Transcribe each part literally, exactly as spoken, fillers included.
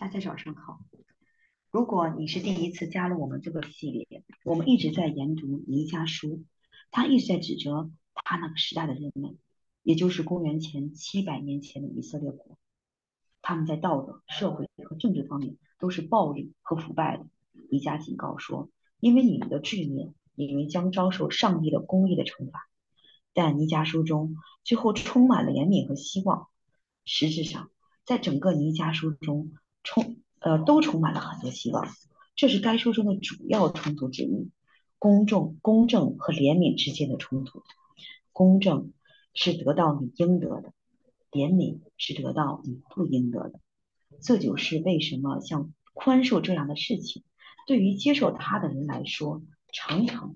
大家早上好。如果你是第一次加入我们这个系列，我们一直在研读弥迦书，他一直在指责他那个时代的人们，也就是公元前七百年前的以色列国，他们在道德、社会和政治方面都是暴力和腐败的。弥迦警告说，因为你们的罪孽，你们将遭受上帝的公义的惩罚。但弥迦书中最后充满了怜悯和希望。实质上，在整个弥迦书中充呃都充满了很多希望。这是该书中的主要冲突之一，公正、公正和怜悯之间的冲突。公正是得到你应得的，怜悯是得到你不应得的。这就是为什么像宽恕这样的事情，对于接受它的人来说，常常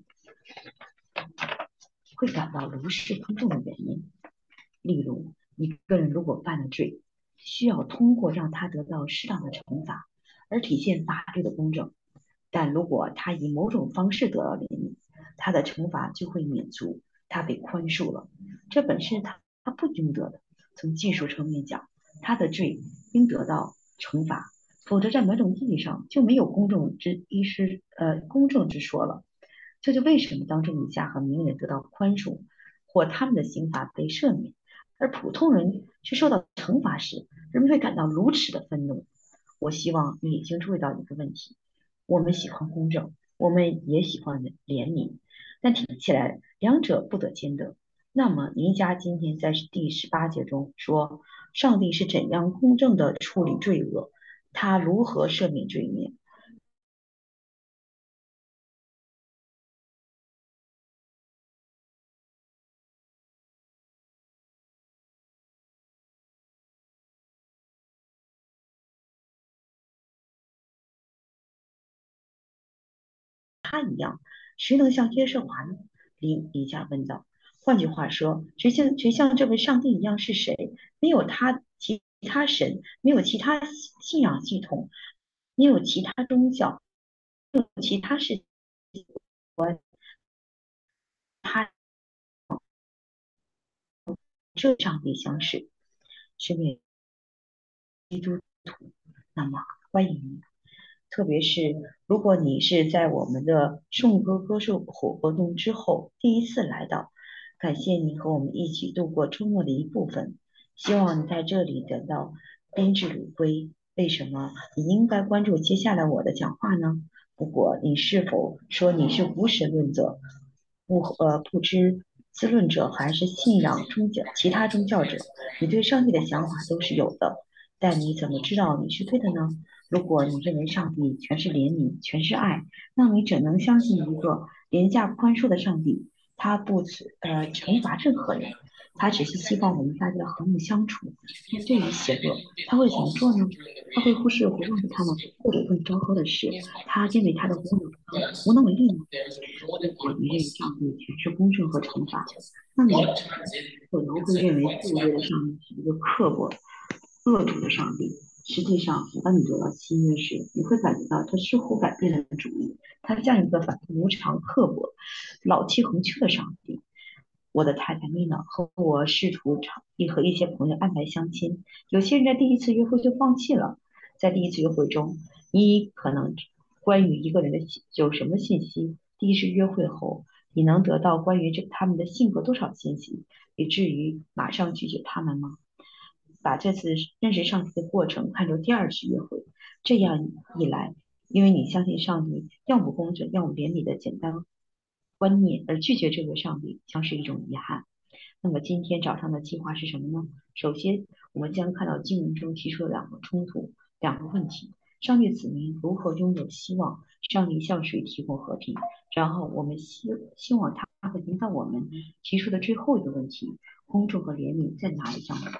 会感到如释重负的原因。例如，一个人如果犯了罪，需要通过让他得到适当的惩罚，而体现法律的公正。但如果他以某种方式得到怜悯，他的惩罚就会免除，他被宽恕了。这本是他他不应得的。从技术层面讲，他的罪应得到惩罚，否则在某种意义上就没有公正之一是呃公正之说了。这就为什么当政治家和名人得到宽恕，或他们的刑罚被赦免，而普通人却受到惩罚时，人们会感到如此的愤怒。我希望你已经注意到一个问题：我们喜欢公正，我们也喜欢怜悯，但听起来两者不得兼得。那么，尼加今天在第十八节中说，上帝是怎样公正地处理罪恶，他如何赦免罪孽？他一样，谁能像耶和华呢？李李加问道。换句话说，谁像谁像这位上帝一样是谁？没有他，其他神，没有其他信仰系统，没有其他宗教，没有其他事他这上帝相识。身为基督徒，那么欢迎你。特别是如果你是在我们的颂歌歌颂活活动之后第一次来到，感谢你和我们一起度过周末的一部分。希望你在这里得到宾至如归。为什么你应该关注接下来我的讲话呢？不过你是否说你是无神论者，不呃不知自论者，还是信仰宗教其他宗教者？你对上帝的想法都是有的，但你怎么知道你是对的呢？如果你认为上帝全是怜悯，全是爱，那你怎能相信一个廉价宽恕的上帝？他不呃惩罚任何人，他只是希望我们大家和睦相处。面对于邪恶，他会怎么做呢？他会忽视不望着他们，或者更糟糕的是，他因为他的无能无能为力呢？如果你认为上帝全是公正和惩罚，那你可能会认为旧约的上帝是一个刻薄、恶毒的上帝。实际上，当你走到新约时，你会感觉到他似乎改变了主意，他像一个反复无常、刻薄、老气横秋的上帝。我的太太米娜和我试图尝意和一些朋友安排相亲，有些人在第一次约会就放弃了。在第一次约会中，你可能关于一个人的信有什么信息？第一次约会后，你能得到关于这他们的性格多少信息，以至于马上拒绝他们吗？把这次认识上帝的过程看作第二次约会，这样一来，因为你相信上帝要么公正，要么怜悯的简单观念，而拒绝这个上帝，将是一种遗憾。那么今天早上的计划是什么呢？首先，我们将看到经文中提出的两个冲突，两个问题：上帝子民如何拥有希望？上帝向谁提供和平？然后，我们希希望他会引导我们提出的最后一个问题：公众和怜悯在哪里相处？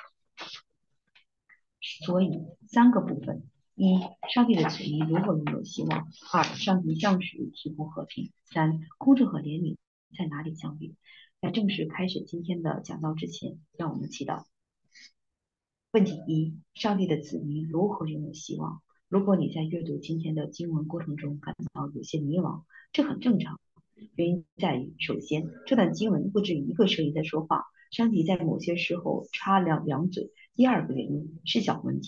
所以三个部分：一、上帝的子民如何拥有希望；二、上帝向谁提供和平；三、公正和怜悯在哪里相遇。在正式开始今天的讲道之前，让我们祈祷。问题一：上帝的子民如何拥有希望？如果你在阅读今天的经文过程中感到有些迷惘，这很正常。原因在于，首先，这段经文不止一个声音在说话，上帝在某些时候插两两嘴。第二个原因是小问题，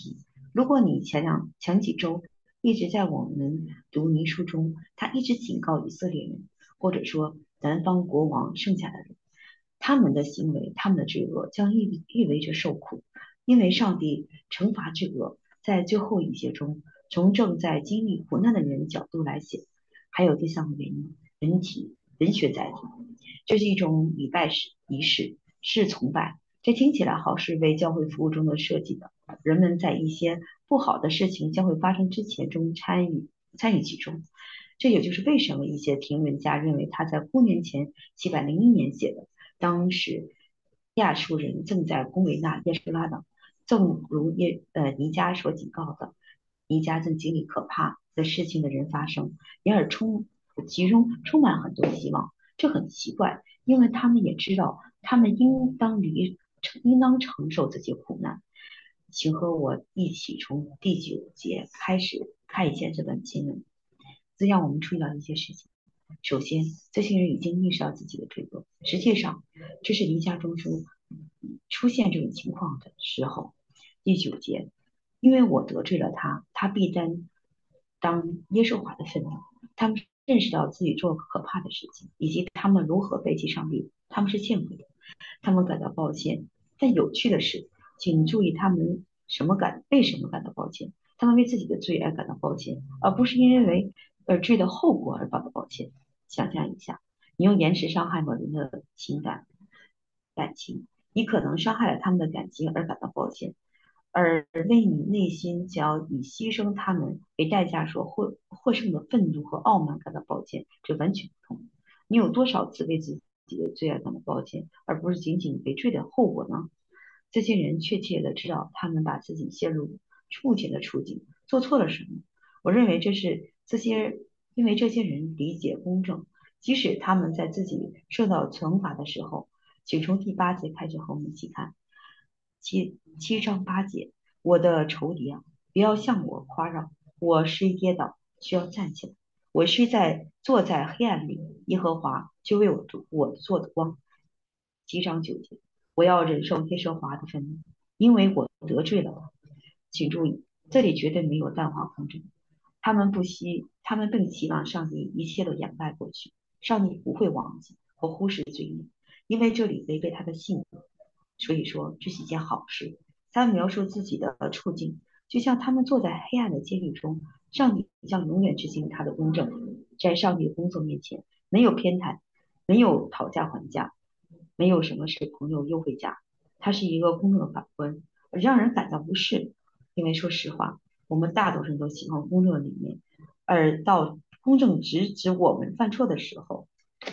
如果你前两前几周一直在我们读尼书中，他一直警告以色列人，或者说南方国王剩下的人，他们的行为，他们的罪恶将意意味着受苦，因为上帝惩罚罪恶。在最后一节中，从正在经历苦难的人角度来写。还有第三个原因，人体人血载体，这是一种礼拜式仪式，是崇拜。这听起来好是为教会服务中的设计的，人们在一些不好的事情将会发生之前中参与参与其中。这也就是为什么一些评论家认为他在公元前七百零一年写的。当时亚述人正在攻维纳耶舒拉的，正如耶呃尼加所警告的，尼加正经历可怕的事情的人发生，因而充其中充满很多希望。这很奇怪，因为他们也知道他们应当离应当承受这些苦难。请和我一起从第九节开始看一下这段经文，这让我们注意到一些事情。首先，这些人已经意识到自己的罪恶。实际上，这是离家中说出现这种情况的时候。第九节，因为我得罪了他，他必担当耶和华的愤怒。他们认识到自己做可怕的事情，以及他们如何背弃上帝，他们是见鬼的。他们感到抱歉。但有趣的是，请注意他们什么感为什么感到抱歉？他们为自己的罪而感到抱歉，而不是因为而罪的后果而感到抱歉。想象一下，你用言辞伤害某人的情感感情，你可能伤害了他们的感情而感到抱歉，而为你内心想要以牺牲他们为代价所获获胜的愤怒和傲慢感到抱歉，这完全不同。你有多少次为自己的罪而感到抱歉，而不是仅仅为罪的后果呢？这些人确切的知道他们把自己陷入目前的处境，做错了什么。我认为这是这些，因为这些人理解公正，即使他们在自己受到惩罚的时候。请从第八节开始和我们一起看。七七章八节，我的仇敌啊，不要向我夸耀，我虽跌倒，需要站起来。我虽在坐在黑暗里，耶和华就为我我做的光。七章九节，我要忍受耶和华的愤怒，因为我得罪了他。请注意，这里绝对没有淡化空争。他们不希，他们更希望上帝一切都掩盖过去，上帝不会忘记或忽视罪孽，因为这里违背他的性格。所以说，这是一件好事。他们描述自己的处境，就像他们坐在黑暗的监狱中，上帝将永远执行他的公正。在上帝的工作面前，没有偏袒，没有讨价还价，没有什么是朋友优惠价。他是一个公正的法官，让人感到不适。因为说实话，我们大多数人都喜欢公正的理念，而到公正直指我们犯错的时候，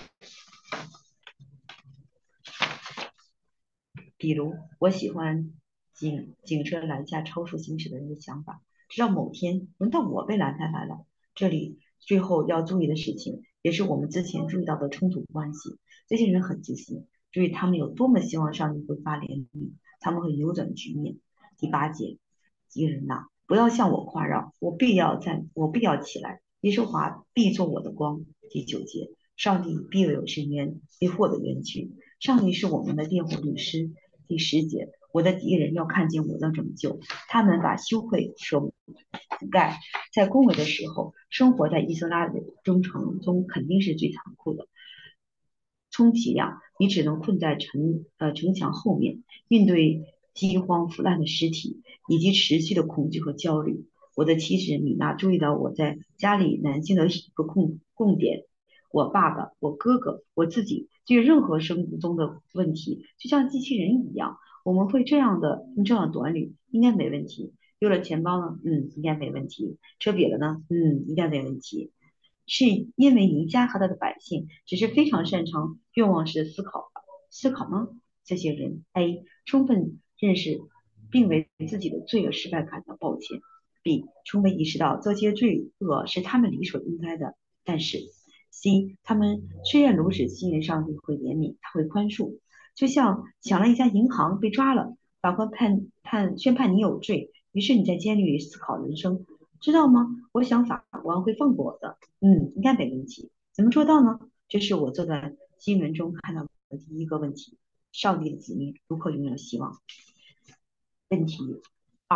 比如我喜欢警警车拦下超速行驶的人的想法，直到某天轮到我被拦下来了。这里最后要注意的事情，也是我们之前注意到的冲突关系。这些人很自信，注意他们有多么希望上帝会发怜悯，他们会扭转局面。第八节，敌人呐，不要向我夸耀，我必要站，我必要起来，耶和华必做我的光。第九节，上帝必有深渊，必获得冤屈。上帝是我们的辩护律师。第十节，我的敌人要看见我的拯救，他们把羞愧所覆盖。在恭维的时候，生活在伊斯拉的忠诚中肯定是最残酷的。充其量，你只能困在城呃城墙后面，面对饥荒腐烂的尸体，以及持续的恐惧和焦虑。我的妻子米娜注意到我在家里男性的一个供供点。我爸爸、我哥哥、我自己，对任何生活中的问题，就像机器人一样，我们会这样的用这样的短语，应该没问题。丢了钱包呢？嗯，应该没问题。车瘪了呢？嗯，应该没问题。是因为尼加和他的百姓只是非常擅长愿望式思考。思考呢？这些人 A 充分认识并为自己的罪恶失败感到抱歉。B 充分意识到这些罪恶是他们理所应该的，但是 C 他们虽然如此信任上帝会怜悯，他会宽恕。就像抢了一家银行被抓了，法官判判宣判你有罪，于是你在监狱里思考人生，知道吗？我想法官会放过我的。嗯，应该没问题。怎么做到呢？这是我这段新闻中看到的第一个问题：上帝的子民如何拥有希望？问题二：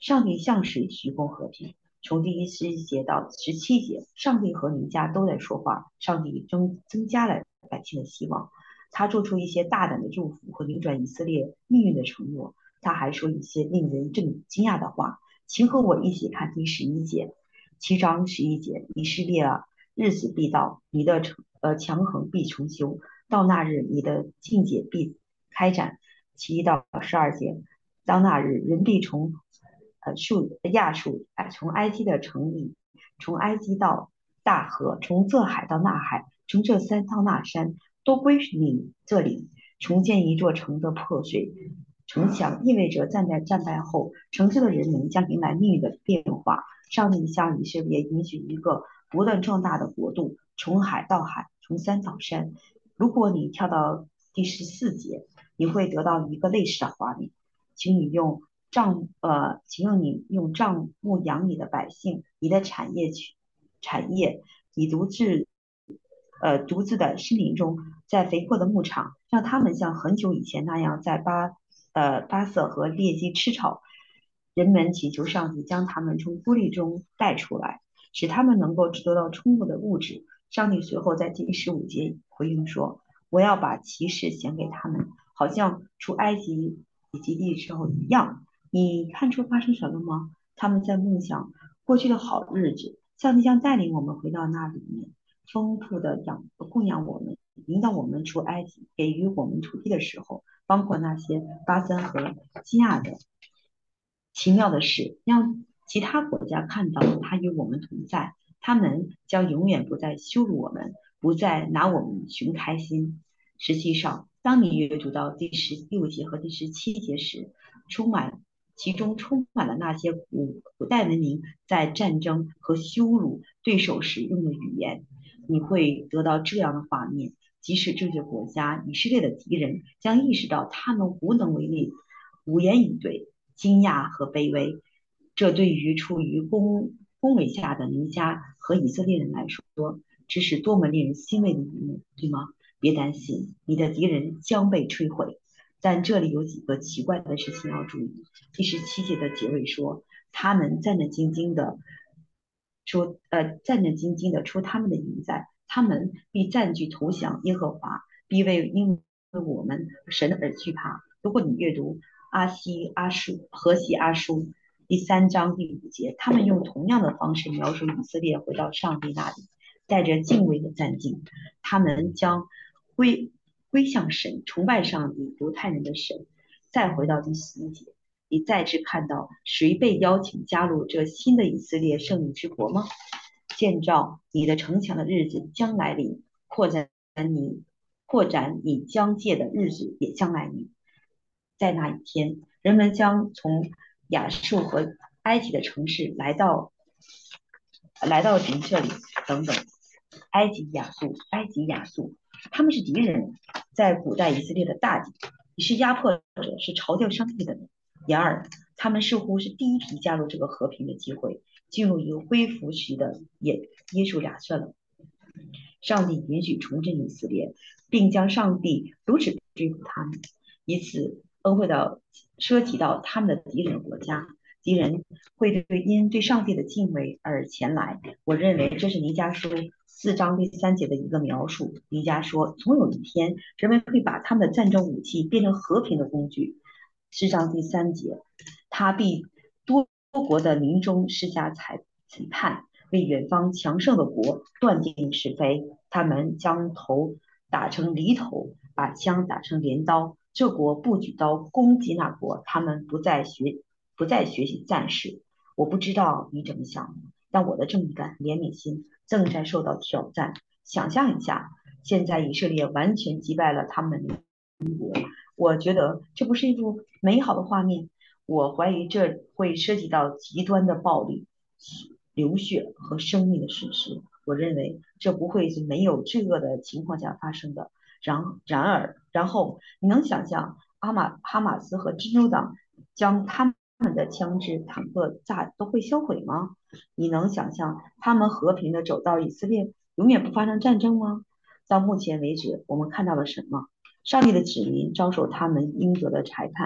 上帝向谁提供和平？从第一十一节到十七节，上帝和尼加都在说话，上帝增增加了百姓的希望。他做出一些大胆的祝福和扭转以色列命运的承诺。他还说一些令人震惊讶的话。请和我一起看第十一节，七章十一节，以色列啊，日子必到，你的成呃强横必重修，到那日你的境界必开展。七到十二节，当那日人必从呃树亚述，哎，从埃及的城里，从埃及到大河，从这海到那海，从这山到那山，都归你这里。重建一座城的破碎城墙，意味着站在战败后，城市的人们将迎来命运的变化。上帝向以色列允许一个不断壮大的国度，从海到海，从山到山。如果你跳到第十四节，你会得到一个类似的画面，请你用帐呃，请用你用帐牧养你的百姓，你的产业去产业，你独自呃独自的森林中，在肥沃的牧场，让他们像很久以前那样在巴呃巴色和列基吃草。人们祈求上帝将他们从孤立中带出来，使他们能够得到充分的物质。上帝随后在第十五节回应说：“我要把骑士显给他们，好像出埃及以及地时候一样。”你看出发生什么吗？他们在梦想过去的好日子，上帝将带领我们回到那里面，丰富的养供养我们，引导我们出埃及，给予我们土地的时候，包括那些巴森和基亚的奇妙的事，让其他国家看到他与我们同在，他们将永远不再羞辱我们，不再拿我们寻开心。实际上，当你阅读到第十六节和第十七节时，充满其中充满了那些古古代文明在战争和羞辱对手时用的语言，你会得到这样的画面：即使这些国家以色列的敌人将意识到他们无能为力，无言以对。惊讶和卑微，这对于处于攻攻围下的尼加和以色列人来说，这是多么令人欣慰的一幕，对吗？别担心，你的敌人将被摧毁。但这里有几个奇怪的事情要注意。第十七节的结尾说，他们战战兢兢的说，呃，战战兢兢的出他们的营寨，他们必占据投降耶和华，必为因为我们神而惧怕。如果你阅读阿西阿书河西阿书第三章第五节，他们用同样的方式描述以色列回到上帝那里，带着敬畏的赞敬，他们将归归向神，崇拜上帝犹太人的神。再回到第十一节，你再次看到谁被邀请加入这新的以色列圣女之国吗？建造你的城墙的日子将来临，扩展你扩展你疆界的日子也将来临。在那一天，人们将从亚述和埃及的城市来到来到您这里等等。埃及亚述，埃及亚述，他们是敌人，在古代以色列的大敌，你是压迫者，是嘲掉上帝的人。然而，他们似乎是第一批加入这个和平的机会，进入一个恢复时的耶耶稣亚瑟了。上帝允许重振以色列，并将上帝如此追捕他们，以此恩惠到涉及到他们的敌人国家。敌人会对因对上帝的敬畏而前来。我认为这是弥迦书四章第三节的一个描述。弥迦说，总有一天，人们会把他们的战争武器变成和平的工具。四章第三节，他必多国的民众施加裁裁判，为远方强盛的国断定是非。他们将头打成犁头，把枪打成镰刀。这国不举刀攻击那国，他们不再学。不再学习战士。我不知道你怎么想，但我的正义感、怜悯心正在受到挑战。想象一下，现在以色列完全击败了他们的邻国，我觉得这不是一幅美好的画面。我怀疑这会涉及到极端的暴力、流血和生命的损失。我认为这不会是没有罪恶的情况下发生的。然然而，然后你能想象阿马哈马斯和珍珠党将他们他们的枪支、坦克、炸都会销毁吗？你能想象他们和平的走到以色列，永远不发生战争吗？到目前为止，我们看到了什么？上帝的子民遭受他们应得的裁判，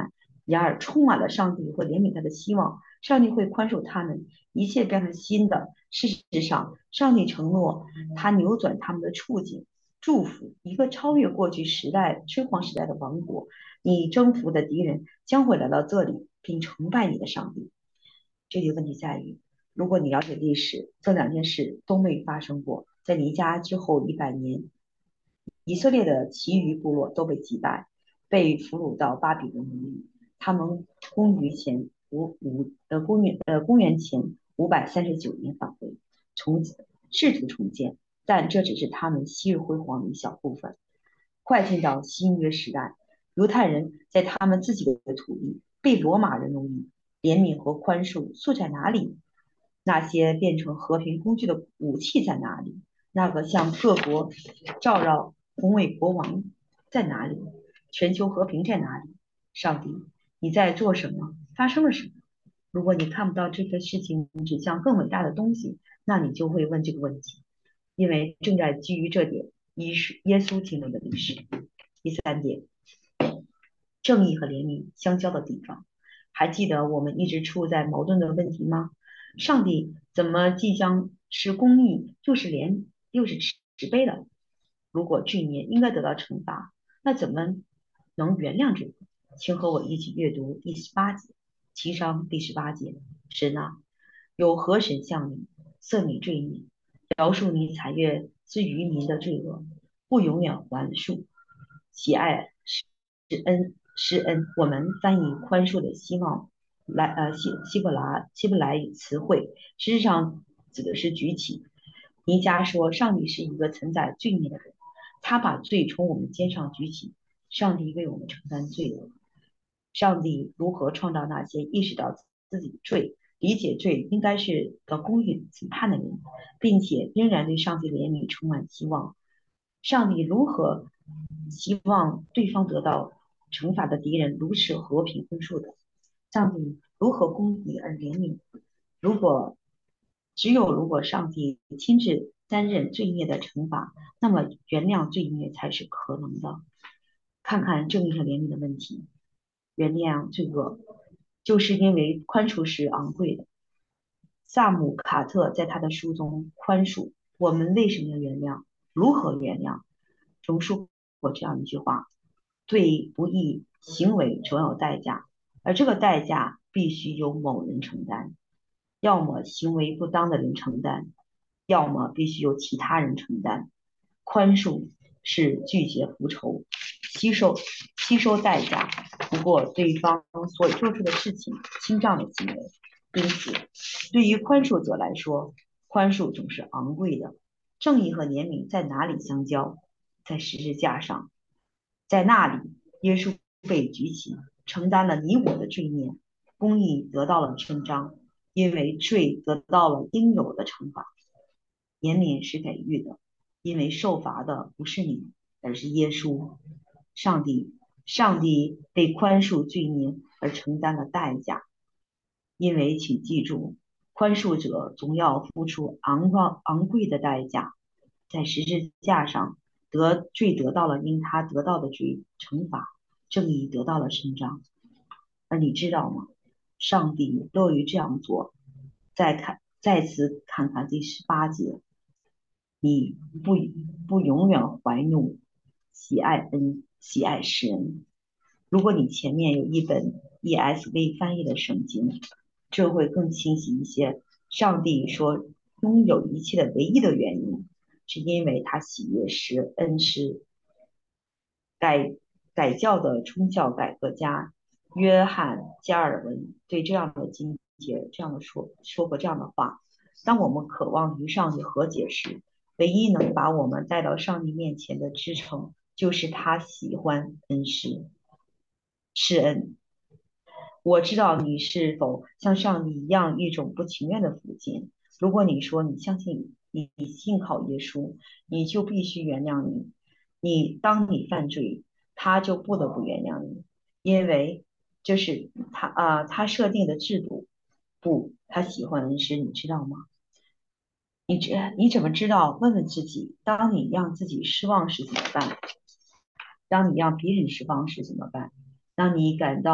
然而充满了上帝会怜悯他的希望，上帝会宽恕他们，一切变成新的。事实上，上帝承诺他扭转他们的处境，祝福一个超越过去时代辉煌时代的王国。你征服的敌人将会来到这里，并崇拜你的上帝。这里问题在于，如果你了解历史，这两件事都没发生过。在尼加之后一百年，以色列的其余部落都被击败，被俘虏到巴比伦奴役。他们公元前五五呃公元呃公元前五百三十九年返回，重试图重建，但这只是他们昔日辉煌的一小部分。快进到新约时代，犹太人在他们自己的土地被罗马人奴役，怜悯和宽恕素在哪里？那些变成和平工具的武器在哪里？那个向各国照耀宏伟国王在哪里？全球和平在哪里？上帝，你在做什么？发生了什么？如果你看不到这个事情指向更伟大的东西，那你就会问这个问题，因为正在基于这点，一是耶稣经历的历史。第三点，正义和怜悯相交的地方。还记得我们一直处在矛盾的问题吗？上帝怎么即将是公义，又是怜，又是慈悲的？如果罪孽应该得到惩罚，那怎么能原谅罪？请和我一起阅读第十八节，七章第十八节。神啊，有何神向你赦免罪孽，饶恕你采悦之于民的罪恶，不永远还恕，喜爱施恩施恩。我们翻译宽恕的希望来呃希希伯来希伯来语词汇，实际上指的是举起。尼加说，上帝是一个承载罪孽的人，他把罪从我们肩上举起，上帝为我们承担罪恶。上帝如何创造那些意识到自己的罪、理解罪应该是个公允审判的人，并且仍然对上帝怜悯充满希望？上帝如何希望对方得到惩罚的敌人如此和平分数的？上帝如何公义而怜悯？如果只有如果上帝亲自担任罪孽的惩罚，那么原谅罪孽才是可能的。看看正义和怜悯的问题。原谅罪恶，就是因为宽恕是昂贵的。萨姆卡特在他的书中《宽恕：我们为什么要原谅？如何原谅》中说过这样一句话：对不义行为总有代价，而这个代价必须由某人承担，要么行为不当的人承担，要么必须由其他人承担。宽恕是拒绝复仇，吸收吸收代价，不过对方所做出的事情倾障的行为。因此，对于宽恕者来说，宽恕总是昂贵的。正义和怜悯在哪里相交？在十字架上，在那里，耶稣被举起，承担了你我的罪孽，公义得到了伸张，因为罪得到了应有的惩罚。怜悯是给予的，因为受罚的不是你，而是耶稣。上帝，上帝被宽恕罪孽而承担了代价。因为请记住，宽恕者总要付出昂高昂贵的代价，在十字架上得罪得到了因他得到的罪惩罚，正义得到了伸张。而你知道吗？上帝乐于这样做。再看，再次看看第十八节，你不不永远怀怒，喜爱恩，喜爱施恩。如果你前面有一本 E S V 翻译的圣经，这会更清晰一些。上帝说拥有一切的唯一的原因，是因为他喜悦施恩施。改改教的宗教改革家约翰加尔文对这样的经节这样的说说过这样的话：当我们渴望与上帝和解时，唯一能把我们带到上帝面前的支撑，就是他喜欢恩施施恩。我知道你是否像上帝一样一种不情愿的父亲。如果你说你相信你信靠耶稣，你就必须原谅你。你当你犯罪，他就不得不原谅你，因为这是他啊、呃、他设定的制度。不，他喜欢恩师，你知道吗？你这你怎么知道？问问自己，当你让自己失望时怎么办？当你让别人失望时怎么办？当你感到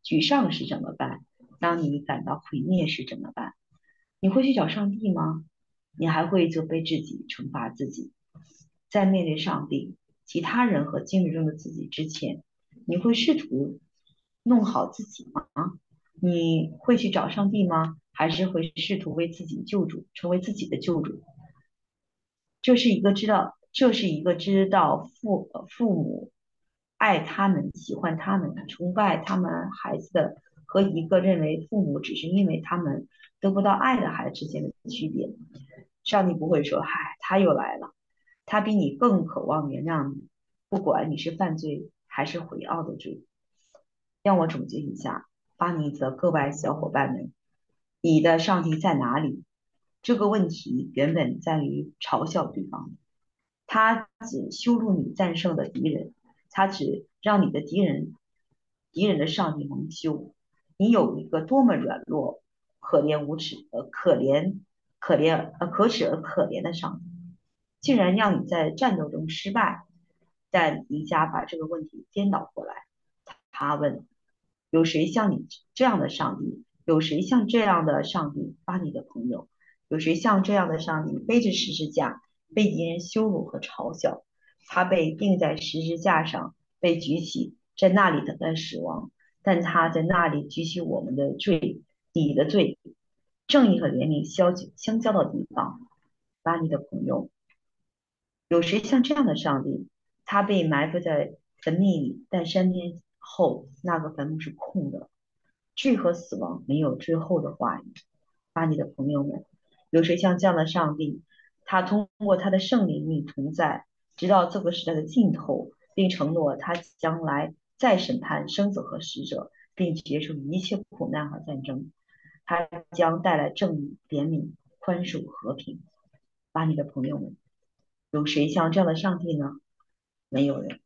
沮丧时怎么办？当你感到毁灭时怎么办？你会去找上帝吗？你还会责备自己、惩罚自己？在面对上帝、其他人和经历中的自己之前，你会试图弄好自己吗？你会去找上帝吗？还是会试图为自己救主，成为自己的救主？这是一个知道，这是一个知道父呃父母爱他们、喜欢他们、崇拜他们孩子的，和一个认为父母只是因为他们得不到爱的孩子之间的区别。上帝不会说：“嗨，他又来了。”他比你更渴望原谅你，不管你是犯罪还是悔懊的罪。让我总结一下，巴尼的各位小伙伴们，你的上帝在哪里？这个问题原本在于嘲笑对方，他只羞辱你战胜的敌人，他只让你的敌人敌人的上帝蒙羞。你有一个多么软弱、可怜无耻、呃可怜可怜呃可耻而可怜的上帝，竟然让你在战斗中失败。但迪迦把这个问题颠倒过来，他问：有谁像你这样的上帝？有谁像这样的上帝把你的朋友？有谁像这样的上帝背着十字架，被敌人羞辱和嘲笑？他被钉在十字架上，被举起，在那里等待死亡。但他在那里举起我们的罪，你的罪，正义和怜悯相相交的地方，把你的朋友。有谁像这样的上帝？他被埋伏在坟地里，但三天后那个坟墓是空的。罪和死亡没有最后的话语。巴你的朋友们，有谁像这样的上帝？他通过他的圣灵与你同在，直到这个时代的尽头，并承诺他将来再审判生子和死者，并结束一切苦难和战争。他将带来正义、怜悯、宽恕、和平。巴你的朋友们，有谁像这样的上帝呢？没有人。